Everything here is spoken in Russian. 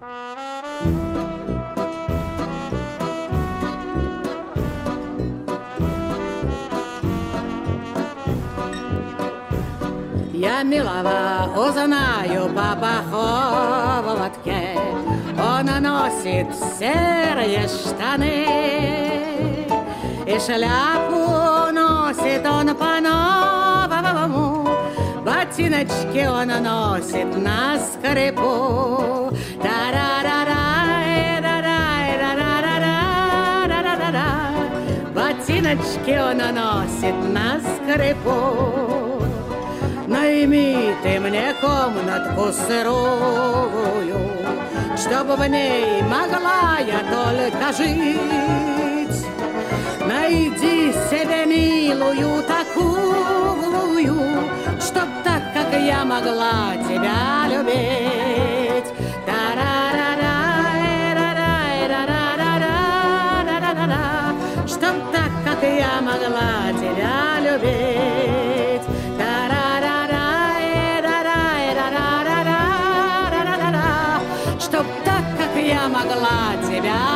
Я милого узнаю по поховотке, он носит серые штаны, и шляпу носит он по-новому, ботиночки он носит на скрипу. Ботиночки он носит на скрипу. Найми ты мне комнатку сырую, чтобы в ней могла я только жить. Найди себе милую такую, чтоб так, как я могла тебя любить. Чтоб так, как я могла тебя любить. Чтоб так, как я могла тебя